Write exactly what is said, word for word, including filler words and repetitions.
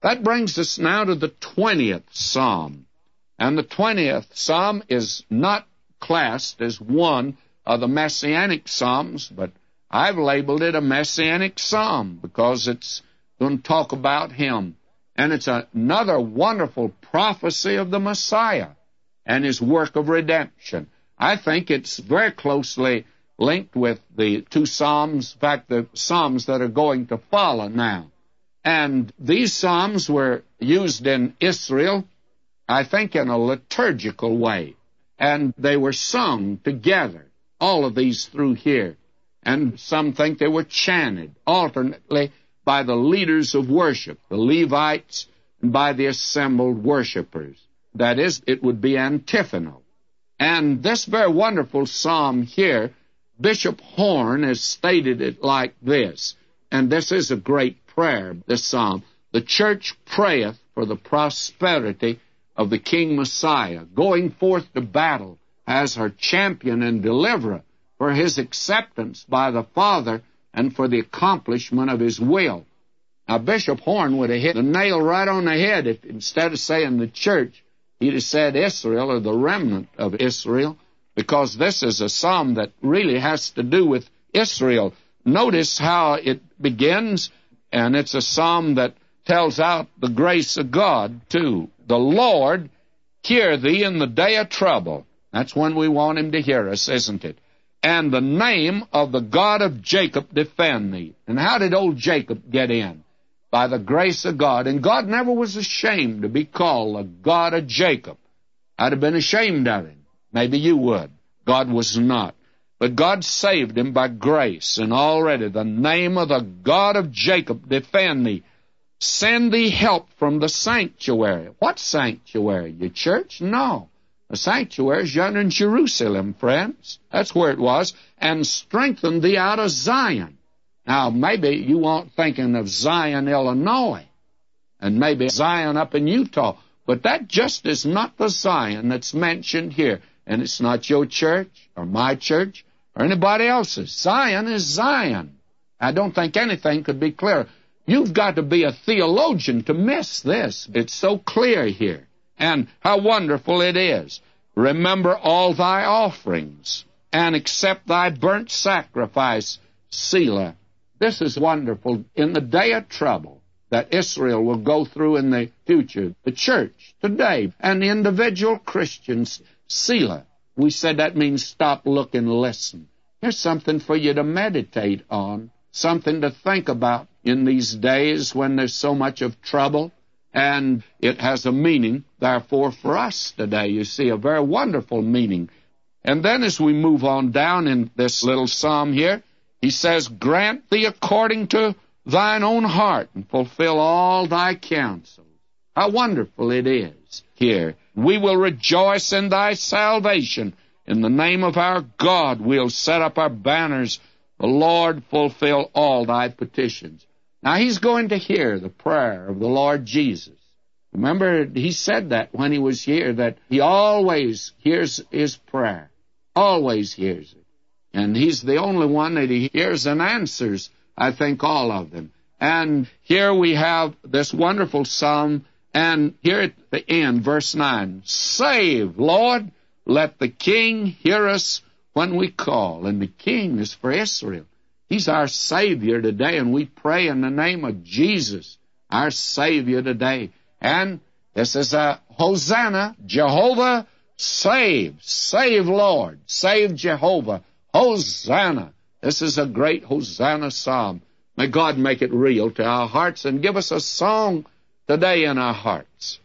That brings us now to the twentieth Psalm. And the twentieth Psalm is not classed as one of the Messianic Psalms, but I've labeled it a Messianic Psalm because it's going to talk about Him. And it's another wonderful prophecy of the Messiah and His work of redemption. I think it's very closely linked with the two Psalms, in fact, the Psalms that are going to follow now. And these Psalms were used in Israel, I think, in a liturgical way. And they were sung together, all of these through here. And some think they were chanted alternately by the leaders of worship, the Levites, and by the assembled worshipers. That is, it would be antiphonal. And this very wonderful psalm here, Bishop Horn has stated it like this, and this is a great prayer, this psalm. The church prayeth for the prosperity of the King Messiah, going forth to battle as her champion and deliverer, for His acceptance by the Father and for the accomplishment of His will. Now, Bishop Horn would have hit the nail right on the head if instead of saying the church, he'd have said Israel or the remnant of Israel, because this is a psalm that really has to do with Israel. Notice how it begins, and it's a psalm that tells out the grace of God, too. The Lord hear thee in the day of trouble. That's when we want Him to hear us, isn't it? And the name of the God of Jacob defend thee. And how did old Jacob get in? By the grace of God. And God never was ashamed to be called the God of Jacob. I'd have been ashamed of Him. Maybe you would. God was not. But God saved him by grace. And already the name of the God of Jacob defend thee. Send thee help from the sanctuary. What sanctuary? Your church? No. The sanctuary is yonder in Jerusalem, friends. That's where it was. And strengthen thee out of Zion. Now, maybe you aren't thinking of Zion, Illinois, and maybe Zion up in Utah, but that just is not the Zion that's mentioned here. And it's not your church or my church or anybody else's. Zion is Zion. I don't think anything could be clearer. You've got to be a theologian to miss this. It's so clear here. And how wonderful it is. Remember all thy offerings, and accept thy burnt sacrifice, Selah. This is wonderful. In the day of trouble that Israel will go through in the future, the church today, and the individual Christians, Selah. We said that means stop, look, and listen. Here's something for you to meditate on, something to think about in these days when there's so much of trouble. And it has a meaning, therefore, for us today. You see, a very wonderful meaning. And then as we move on down in this little psalm here, he says, grant thee according to thine own heart, and fulfill all thy counsels. How wonderful it is here. We will rejoice in thy salvation. In the name of our God, we'll set up our banners. The Lord fulfill all thy petitions. Now, He's going to hear the prayer of the Lord Jesus. Remember, He said that when He was here, that He always hears His prayer. Always hears it. And He's the only one that He hears and answers, I think, all of them. And here we have this wonderful psalm, and here at the end, verse nine, save, Lord, let the King hear us when we call. And the King is for Israel. He's our Savior today, and we pray in the name of Jesus, our Savior today. And this is a Hosanna, Jehovah, save, save Lord, save Jehovah, Hosanna. This is a great Hosanna psalm. May God make it real to our hearts and give us a song today in our hearts.